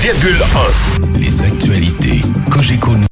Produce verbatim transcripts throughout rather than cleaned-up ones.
virgule un. Les actualités Cogeco Nouvelles.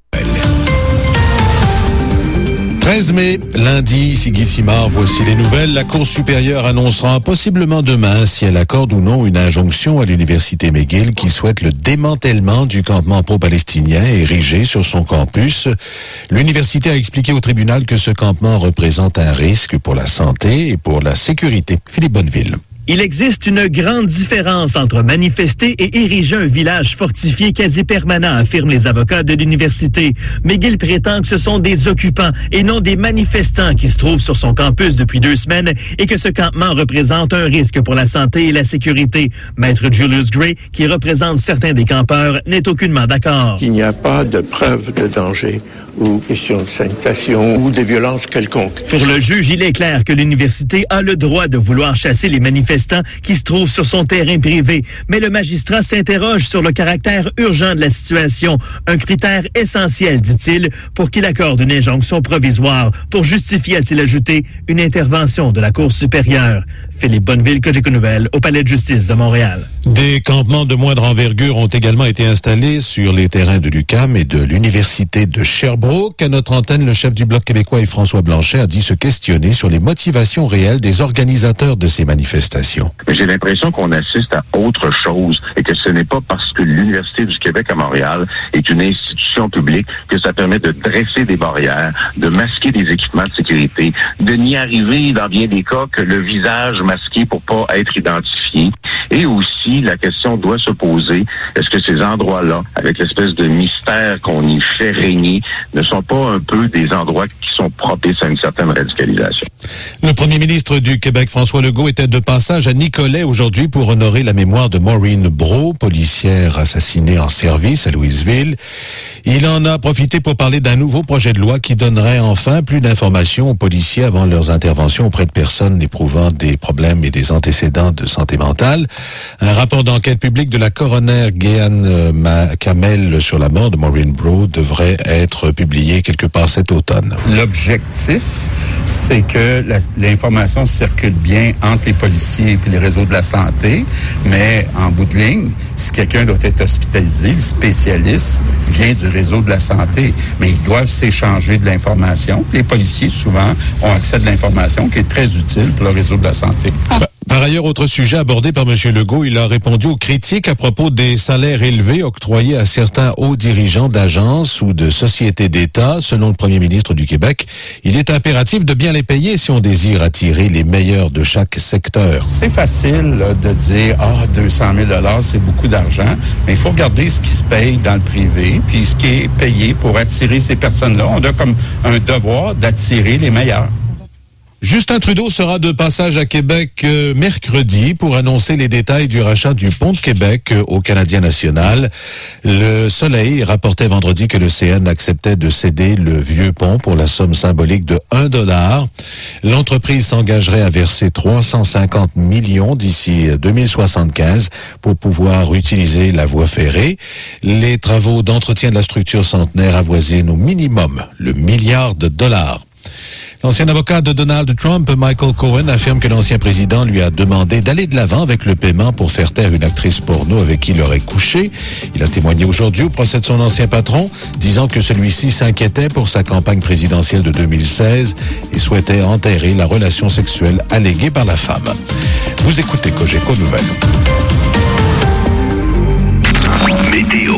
treize mai, lundi, Siggy Simard, voici les nouvelles. La Cour supérieure annoncera possiblement demain si elle accorde ou non une injonction à l'Université McGill qui souhaite le démantèlement du campement pro-palestinien érigé sur son campus. L'université a expliqué au tribunal que ce campement représente un risque pour la santé et pour la sécurité. Philippe Bonneville. Il existe une grande différence entre manifester et ériger un village fortifié quasi permanent, affirment les avocats de l'université. McGill prétend que ce sont des occupants et non des manifestants qui se trouvent sur son campus depuis deux semaines et que ce campement représente un risque pour la santé et la sécurité. Maître Julius Gray, qui représente certains des campeurs, n'est aucunement d'accord. Il n'y a pas de preuve de danger ou question de sanitation ou de violence quelconque. Pour le juge, il est clair que l'université a le droit de vouloir chasser les manifestants qui se trouvent sur son terrain privé. Mais le magistrat s'interroge sur le caractère urgent de la situation, un critère essentiel, dit-il, pour qu'il accorde une injonction provisoire, pour justifier, a-t-il ajouté, une intervention de la Cour supérieure. Philippe Bonneville, Cogeco Nouvelles, au Palais de justice de Montréal. Des campements de moindre envergure ont également été installés sur les terrains de l'U Q A M et de l'Université de Sherbrooke. À notre antenne, le chef du Bloc québécois, Yves-François Blanchet, a dit se questionner sur les motivations réelles des organisateurs de ces manifestations. J'ai l'impression qu'on assiste à autre chose et que ce n'est pas parce que l'Université du Québec à Montréal est une institution publique que ça permet de dresser des barrières, de masquer des équipements de sécurité, de n'y arriver dans bien des cas que le visage masqué pour pas être identifié. Et aussi, la question doit se poser, est-ce que ces endroits-là, avec l'espèce de mystère qu'on y fait régner, ne sont pas un peu des endroits qui sont propices à une certaine radicalisation? Le premier ministre du Québec, François Legault, était de passage à Nicolet aujourd'hui pour honorer la mémoire de Maureen Brault, policière assassinée en service à Louisville. Il en a profité pour parler d'un nouveau projet de loi qui donnerait enfin plus d'informations aux policiers avant leurs interventions auprès de personnes éprouvant des problèmes et des antécédents de santé mentale. Un rapport d'enquête publique de la coroner Guéane Kamel sur la mort de Maureen Brault devrait être publié quelque part cet automne. L'objectif, c'est que la, l'information circule bien entre les policiers et les réseaux de la santé, mais en bout de ligne, si quelqu'un doit être hospitalisé, le spécialiste vient du réseau de la santé, mais ils doivent s'échanger de l'information. Les policiers, souvent, ont accès à de l'information qui est très utile pour le réseau de la santé. Par ailleurs, autre sujet abordé par M. Legault, il a répondu aux critiques à propos des salaires élevés octroyés à certains hauts dirigeants d'agences ou de sociétés d'État. Selon le premier ministre du Québec, il est impératif de bien les payer si on désire attirer les meilleurs de chaque secteur. C'est facile là, de dire « Ah, deux cent mille dollars, c'est beaucoup d'argent », mais il faut regarder ce qui se paye dans le privé, puis ce qui est payé pour attirer ces personnes-là. On a comme un devoir d'attirer les meilleurs. Justin Trudeau sera de passage à Québec euh, mercredi pour annoncer les détails du rachat du pont de Québec euh, au Canadien national. Le Soleil rapportait vendredi que le C N acceptait de céder le vieux pont pour la somme symbolique de un dollar. L'entreprise s'engagerait à verser trois cent cinquante millions d'ici deux mille soixante-quinze pour pouvoir utiliser la voie ferrée. Les travaux d'entretien de la structure centenaire avoisinent au minimum le milliard de dollars. L'ancien avocat de Donald Trump, Michael Cohen, affirme que l'ancien président lui a demandé d'aller de l'avant avec le paiement pour faire taire une actrice porno avec qui il aurait couché. Il a témoigné aujourd'hui au procès de son ancien patron, disant que celui-ci s'inquiétait pour sa campagne présidentielle de deux mille seize et souhaitait enterrer la relation sexuelle alléguée par la femme. Vous écoutez Cogeco Nouvelles. Météo.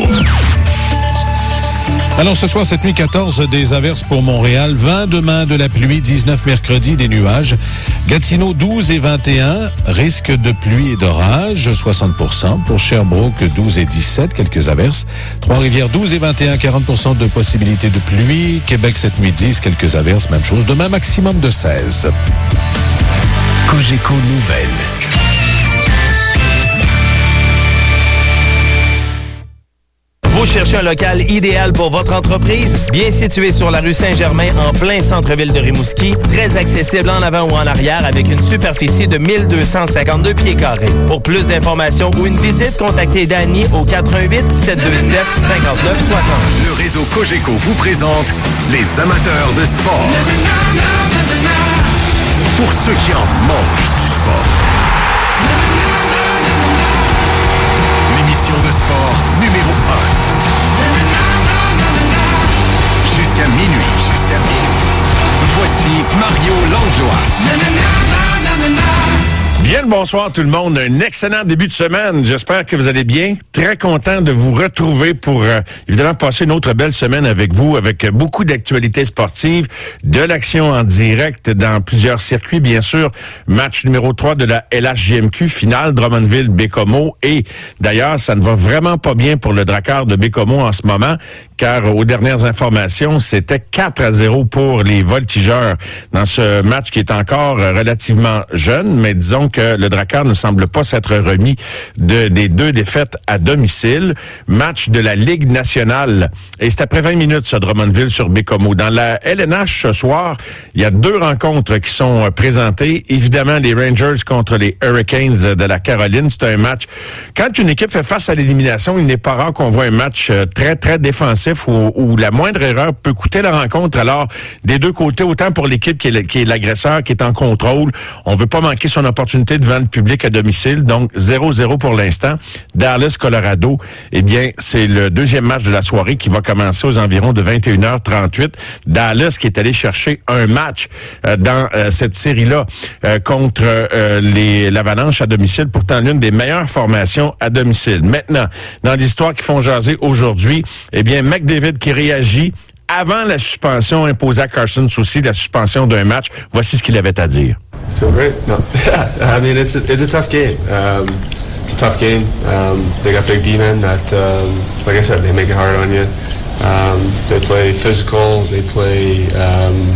Alors ce soir, cette nuit, quatorze des averses pour Montréal, vingt demain de la pluie, dix-neuf mercredi des nuages, Gatineau douze et vingt et un, risque de pluie et d'orage, soixante pour cent, pour Sherbrooke douze et dix-sept, quelques averses, Trois-Rivières douze et vingt et un, quarante pour cent de possibilité de pluie, Québec cette nuit dix, quelques averses, même chose, demain maximum de seize. Cogeco Nouvelles. Vous cherchez un local idéal pour votre entreprise? Bien situé sur la rue Saint-Germain, en plein centre-ville de Rimouski, très accessible en avant ou en arrière avec une superficie de mille deux cent cinquante-deux pieds carrés. Pour plus d'informations ou une visite, contactez Danny au quatre un huit, sept deux sept, cinq neuf six zéro. Le réseau Cogeco vous présente les amateurs de sport. Pour ceux qui en mangent du sport. L'émission de sport numéro Bien le bonsoir tout le monde. Un excellent début de semaine. J'espère que vous allez bien. Très content de vous retrouver pour euh, évidemment passer une autre belle semaine avec vous, avec beaucoup d'actualités sportives, de l'action en direct dans plusieurs circuits, bien sûr. Match numéro trois de la L H J M Q, finale Drummondville-Bécomo. Et d'ailleurs, ça ne va vraiment pas bien pour le Drakkar de Bécomo en ce moment, car aux dernières informations, c'était quatre à zéro pour les Voltigeurs dans ce match qui est encore relativement jeune, mais disons que le Drakkar ne semble pas s'être remis de, des deux défaites à domicile. Match de la Ligue nationale. Et c'est après vingt minutes, ce Drummondville sur Bécomo. Dans la L N H ce soir, il y a deux rencontres qui sont présentées. Évidemment, les Rangers contre les Hurricanes de la Caroline. C'est un match. Quand une équipe fait face à l'élimination, il n'est pas rare qu'on voit un match très, très défensif où, où la moindre erreur peut coûter la rencontre. Alors, des deux côtés, autant pour l'équipe qui est, qui est l'agresseur, qui est en contrôle, on veut pas manquer son opportunité devant le public à domicile. Donc, zéro zéro pour l'instant. Dallas, Colorado, eh bien, c'est le deuxième match de la soirée qui va commencer aux environs de vingt et une heures trente-huit. Dallas qui est allé chercher un match euh, dans euh, cette série-là euh, contre euh, les l'Avalanche à domicile, pourtant l'une des meilleures formations à domicile. Maintenant, dans l'histoire qui font jaser aujourd'hui, eh bien, McDavid qui réagit avant la suspension imposée à Carson Soucy, la suspension d'un match. Voici ce qu'il avait à dire. I feel great. No, I mean it's a, it's a tough game. Um, it's a tough game. Um, they got big D-men that, um, like I said, they make it hard on you. Um, they play physical. They play. Um,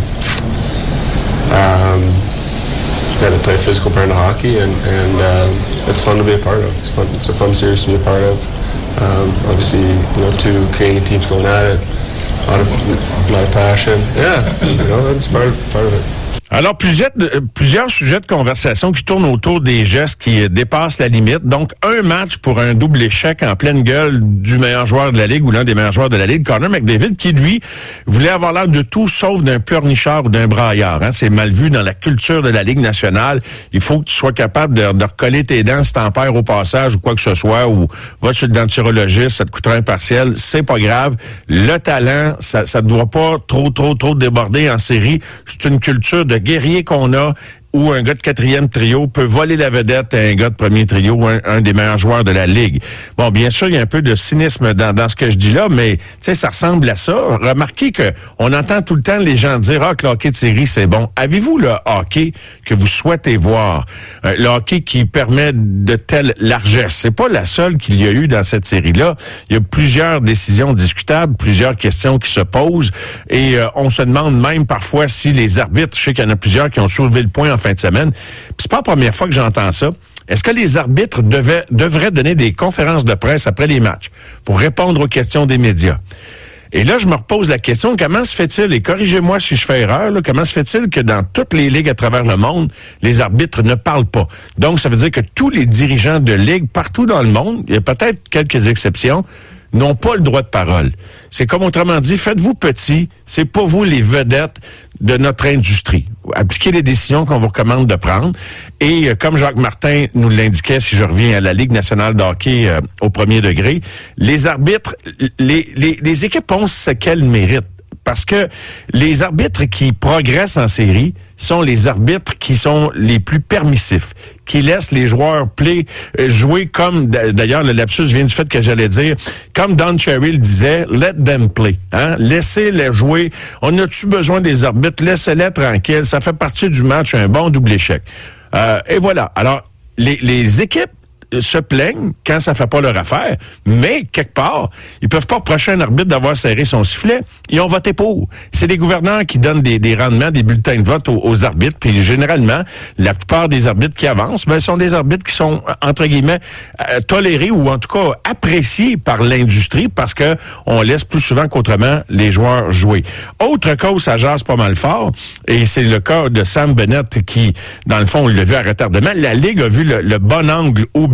um, yeah, they play a physical brand of hockey, and and um, it's fun to be a part of. It's fun. It's a fun series to be a part of. Um, obviously, you know, two Canadian teams going at it. A lot of, a lot of passion. Yeah, you know, that's part of, part of it. Alors, plusieurs, plusieurs sujets de conversation qui tournent autour des gestes qui dépassent la limite. Donc, un match pour un double échec en pleine gueule du meilleur joueur de la Ligue ou l'un des meilleurs joueurs de la Ligue, Connor McDavid, qui, lui, voulait avoir l'air de tout sauf d'un pleurnichard ou d'un braillard. Hein. C'est mal vu dans la culture de la Ligue nationale. Il faut que tu sois capable de, de recoller tes dents si t'en perds au passage ou quoi que ce soit, ou va chez le denturologiste, ça te coûtera un partiel. C'est pas grave. Le talent, ça ne doit pas trop, trop, trop déborder en série. C'est une culture de guerrier qu'on a, où un gars de quatrième trio peut voler la vedette à un gars de premier trio, un, un des meilleurs joueurs de la Ligue. Bon, bien sûr, il y a un peu de cynisme dans, dans ce que je dis là, mais tu sais, ça ressemble à ça. Remarquez que on entend tout le temps les gens dire « Ah, que le hockey de série, c'est bon ». Avez-vous le hockey que vous souhaitez voir? Euh, le hockey qui permet de telle largesse. C'est pas la seule qu'il y a eu dans cette série-là. Il y a plusieurs décisions discutables, plusieurs questions qui se posent, et euh, on se demande même parfois si les arbitres, je sais qu'il y en a plusieurs qui ont soulevé le point en fin de semaine. Puis c'est pas la première fois que j'entends ça. Est-ce que les arbitres devaient, devraient donner des conférences de presse après les matchs pour répondre aux questions des médias? Et là, je me repose la question, comment se fait-il, et corrigez-moi si je fais erreur, là, comment se fait-il que dans toutes les ligues à travers le monde, les arbitres ne parlent pas? Donc, ça veut dire que tous les dirigeants de ligues partout dans le monde, il y a peut-être quelques exceptions, n'ont pas le droit de parole. C'est comme autrement dit, faites-vous petit, c'est pas vous les vedettes de notre industrie. Appliquez les décisions qu'on vous recommande de prendre. Et euh, comme Jacques Martin nous l'indiquait, si je reviens à la Ligue nationale de hockey euh, au premier degré, les arbitres, les, les, les équipes ont ce qu'elles méritent. Parce que les arbitres qui progressent en série sont les arbitres qui sont les plus permissifs, qui laissent les joueurs play, euh, jouer comme, d'ailleurs, le lapsus vient du fait que j'allais dire, comme Don Cherry le disait, let them play. Hein? Laissez-les jouer. On a-tu besoin des arbitres? Laissez-les tranquilles. Ça fait partie du match, un bon double échec. Euh, et voilà. Alors, les, les équipes se plaignent quand ça fait pas leur affaire, mais quelque part, ils peuvent pas reprocher à un arbitre d'avoir serré son sifflet. Ils ont voté pour. C'est des gouverneurs qui donnent des, des rendements, des bulletins de vote aux, aux arbitres, puis généralement, la plupart des arbitres qui avancent, ben, sont des arbitres qui sont, entre guillemets, euh, tolérés ou en tout cas appréciés par l'industrie parce que on laisse plus souvent qu'autrement les joueurs jouer. Autre cause, ça jase pas mal fort, et c'est le cas de Sam Bennett qui, dans le fond, il l'a vu à retardement. La Ligue a vu le, le bon angle où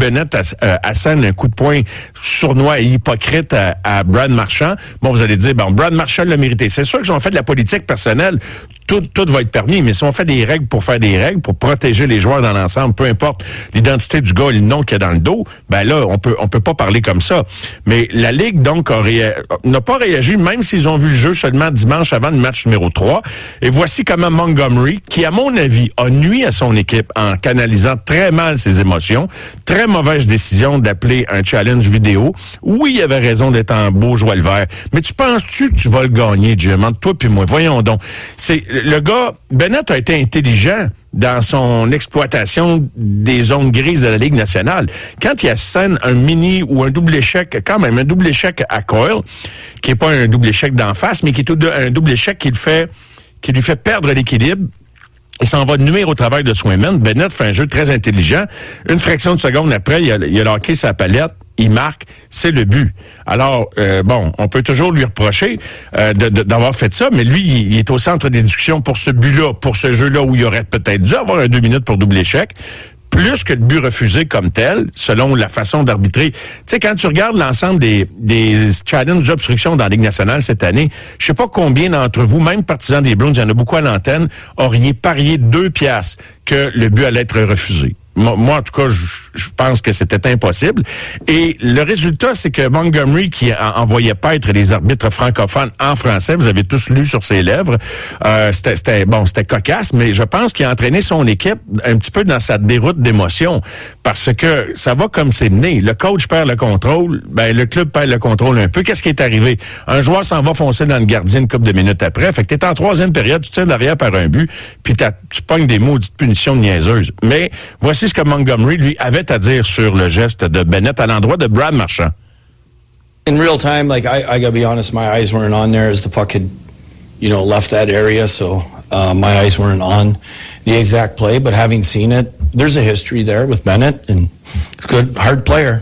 Bennett assène un coup de poing sournois et hypocrite à, à Brad Marchand, bon, vous allez dire, bon, Brad Marchand l'a mérité. C'est sûr que si on fait de la politique personnelle, tout, tout va être permis, mais si on fait des règles pour faire des règles, pour protéger les joueurs dans l'ensemble, peu importe l'identité du gars et le nom qu'il y a dans le dos, ben là, on peut on peut pas parler comme ça. Mais la Ligue, donc, a réa- n'a pas réagi, même s'ils ont vu le jeu seulement dimanche avant le match numéro trois. Et voici comment Montgomery, qui, à mon avis, a nui à son équipe en canalisant très mal ses émotions, très mauvaise décision d'appeler un challenge vidéo. Oui, il avait raison d'être en beau joie le vert. Mais tu penses-tu que tu vas le gagner, Jim, entre toi puis moi? Voyons donc. C'est le gars, Bennett a été intelligent dans son exploitation des zones grises de la Ligue nationale. Quand il assène un mini ou un double échec, quand même, un double échec à Coyle, qui est pas un double échec d'en face, mais qui est un double échec qui le fait, qui lui fait perdre l'équilibre, il s'en va nuire au travail de Swayman. Bennett fait un jeu très intelligent. Une fraction de seconde après, il a, il a locké sa palette. Il marque, c'est le but. Alors, euh, bon, on peut toujours lui reprocher euh, de, de, d'avoir fait ça, mais lui, il, il est au centre des discussions pour ce but-là, pour ce jeu-là où il aurait peut-être dû avoir un deux minutes pour double échec, plus que le but refusé comme tel, selon la façon d'arbitrer. Tu sais, quand tu regardes l'ensemble des, des challenges d'obstruction dans la Ligue nationale cette année, je sais pas combien d'entre vous, même partisans des Bruins, il y en a beaucoup à l'antenne, auriez parié deux piastres que le but allait être refusé. Moi, en tout cas, je, je pense que c'était impossible. Et le résultat, c'est que Montgomery, qui a envoyé paître les arbitres francophones en français, vous avez tous lu sur ses lèvres, euh, c'était, c'était bon, c'était cocasse, mais je pense qu'il a entraîné son équipe un petit peu dans sa déroute d'émotion, parce que ça va comme c'est mené. Le coach perd le contrôle, ben le club perd le contrôle un peu. Qu'est-ce qui est arrivé? Un joueur s'en va foncer dans le gardien une couple de minutes après. Fait que t'es en troisième période, tu tires derrière par un but, puis tu pognes des maudites punitions niaiseuses. Mais voici ce que Montgomery, lui, avait à dire sur le geste de Bennett à l'endroit de Brad Marchand. In real time, like, I, I gotta be honest, my eyes weren't on there as the puck had, you know, left that area, so uh, my eyes weren't on the exact play, but having seen it, there's a history there with Bennett, and it's a good, hard player,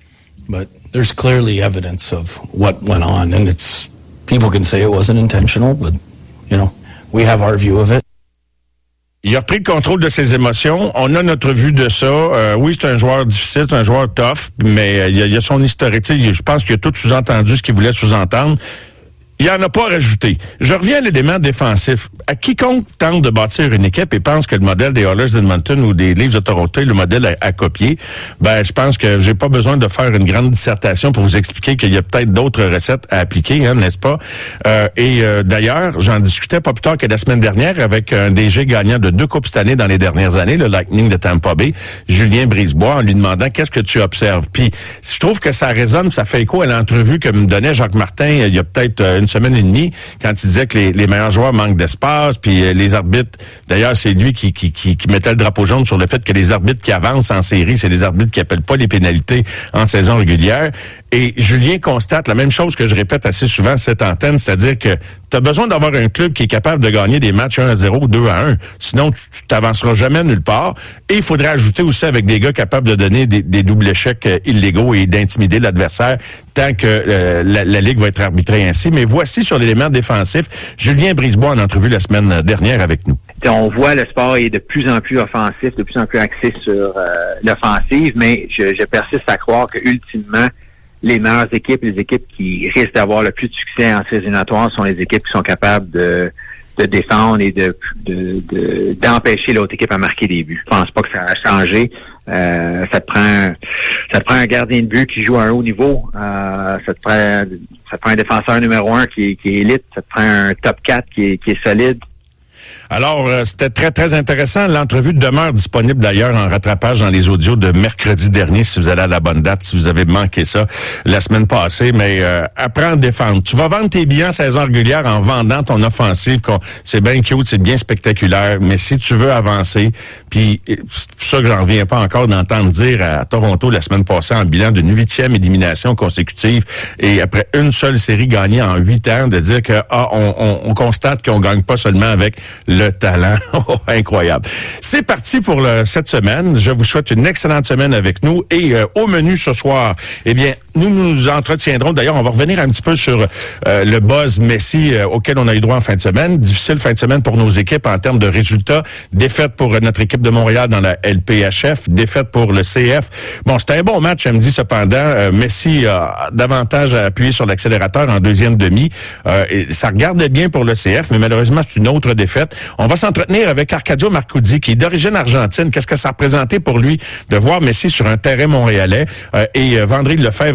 but there's clearly evidence of what went on, and it's, people can say it wasn't intentional, but, you know, we have our view of it. Il a repris le contrôle de ses émotions. On a notre vue de ça. Euh, oui, c'est un joueur difficile, c'est un joueur tough, mais euh, il, y a, il y a son historique. Je pense qu'il a tout sous-entendu ce qu'il voulait sous-entendre. Il n'en a pas rajouté. Je reviens à l'élément défensif. À quiconque tente de bâtir une équipe et pense que le modèle des Oilers d'Edmonton ou des Leafs de Toronto est le modèle à, à copier, ben je pense que j'ai pas besoin de faire une grande dissertation pour vous expliquer qu'il y a peut-être d'autres recettes à appliquer, hein, n'est-ce pas? Euh, et euh, d'ailleurs, j'en discutais pas plus tard que la semaine dernière avec un D G gagnant de deux coupes cette année dans les dernières années, le Lightning de Tampa Bay, Julien Brisebois, en lui demandant qu'est-ce que tu observes. Puis je trouve que ça résonne, ça fait écho à l'entrevue que me donnait Jacques Martin il y a peut-être une semaine et demie, quand il disait que les, les meilleurs joueurs manquent d'espace, puis euh, les arbitres, d'ailleurs, c'est lui qui, qui, qui, qui mettait le drapeau jaune sur le fait que les arbitres qui avancent en série, c'est les arbitres qui appellent pas les pénalités en saison régulière. Et Julien constate la même chose que je répète assez souvent à cette antenne, c'est-à-dire que tu as besoin d'avoir un club qui est capable de gagner des matchs un à zéro ou deux à un. Sinon, tu, tu t'avanceras jamais nulle part. Et il faudrait ajouter aussi avec des gars capables de donner des, des doubles échecs euh, illégaux et d'intimider l'adversaire tant que euh, la, la Ligue va être arbitrée ainsi. Mais voici sur l'élément défensif, Julien Brisebois en entrevue la semaine dernière avec nous. On voit le sport est de plus en plus offensif, de plus en plus axé sur euh, l'offensive, mais je, je persiste à croire que ultimement, les meilleures équipes, les équipes qui risquent d'avoir le plus de succès en séries éliminatoires sont les équipes qui sont capables de, de défendre et de, de, de d'empêcher l'autre équipe à marquer des buts. Je pense pas que ça a changé. Euh, ça te prend ça te prend un gardien de but qui joue à un haut niveau. Euh, ça te prend ça te prend un défenseur numéro un qui est, qui est élite. Ça te prend un top quatre qui est, qui est solide. Alors, euh, c'était très, très intéressant. L'entrevue demeure disponible d'ailleurs en rattrapage dans les audios de mercredi dernier, si vous allez à la bonne date, si vous avez manqué ça la semaine passée. Mais euh, apprends à défendre. Tu vas vendre tes billets en saison régulière en vendant ton offensive. C'est bien cute, c'est bien spectaculaire. Mais si tu veux avancer, puis c'est pour ça que j'en reviens pas encore d'entendre dire à Toronto la semaine passée en bilan d'une huitième élimination consécutive et après une seule série gagnée en huit ans, de dire que ah, on, on, on constate qu'on gagne pas seulement avec le le talent. Oh, incroyable. C'est parti pour le, cette semaine. Je vous souhaite une excellente semaine avec nous. Et euh, au menu ce soir, eh bien, nous nous entretiendrons. D'ailleurs, on va revenir un petit peu sur euh, le buzz Messi euh, auquel on a eu droit en fin de semaine. Difficile fin de semaine pour nos équipes en termes de résultats. Défaite pour notre équipe de Montréal dans la L P H F. Défaite pour le C F. Bon, c'était un bon match samedi cependant. Euh, Messi a davantage appuyé sur l'accélérateur en deuxième demi. Euh, et ça regardait bien pour le C F, mais malheureusement, c'est une autre défaite. On va s'entretenir avec Arcadio Marcuzzi, qui est d'origine argentine. Qu'est-ce que ça représentait pour lui de voir Messi sur un terrain montréalais? Euh, et euh, Vandril Lefebvre